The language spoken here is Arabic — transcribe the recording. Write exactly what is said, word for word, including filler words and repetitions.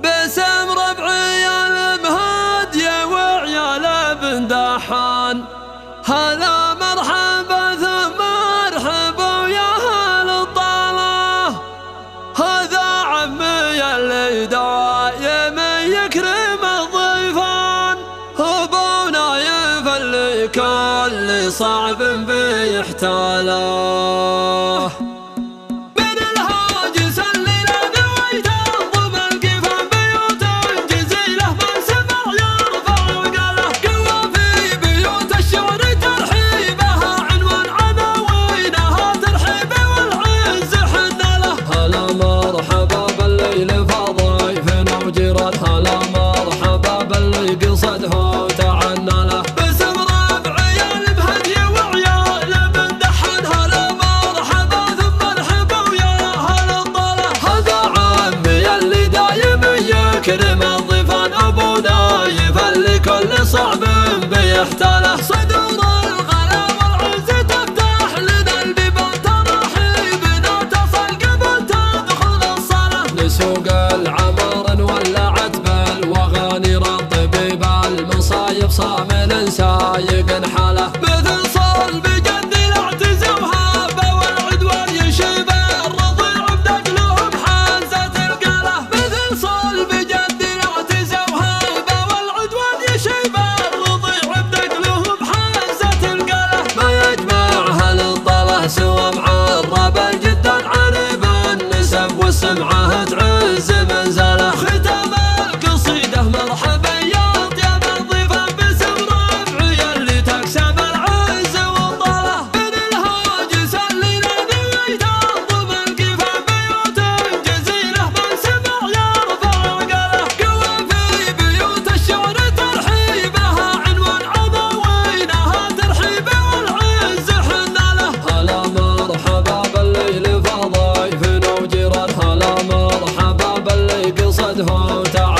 باسم ربعي المهادية وعيال ابن دحان. هلا مرحبا ثم مرحبا ويا اهل الطالة، هذا عمي اللي دايم يكرم الضيفان، ابو نايف اللي كل صعب بيحتاله. هلا مرحبا باللي قصده وتعنى له، باسم ربعي المهدية وعيال ابن دحان. هلا مرحبا ثم مرحبا ويا اهل الطلة، هذا عمي اللي دايم يكرم الضيفان، ابو نايف اللي كل صعب بيحتاله. صدور الغلا والعز تفتح لنا البيبان، تراحيبنا تصل قبل تدخل الصلاة. نسوق العمر نولعت واغاني رطب بالمصايب صامل سايق حاله، مثل صلب جد الاعتز وهابه والعدوان يشيب الرضيع بدقلهم حازة القاله، مثل صلب جد الاعتز وهابه والعدوان يشيب الرضيع بدقلهم حازة القاله. ما يجمع اهل الطله سوى معربا جدا عرب النسب والسمعه تعز منزله. ختام مرحبا يا اطيب الضيفان باسم ربعي اللي تكسب العز والطله، من الهاجس اللي نبيت الضب الكفا بيوت جزيله، من سمع يرفع عقله. قوى في بيوت الشعر ترحيبها عنوان عضوينها ترحيبه والعز حناله. هلا مرحبا بالليل فضيفنا وجيران، هلا مرحبا باللي قصده